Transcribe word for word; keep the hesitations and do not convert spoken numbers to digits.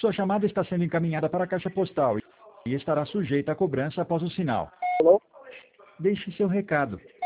Sua chamada está sendo encaminhada para a caixa postal e estará sujeita a cobrança após o sinal. Alô? Deixe seu recado.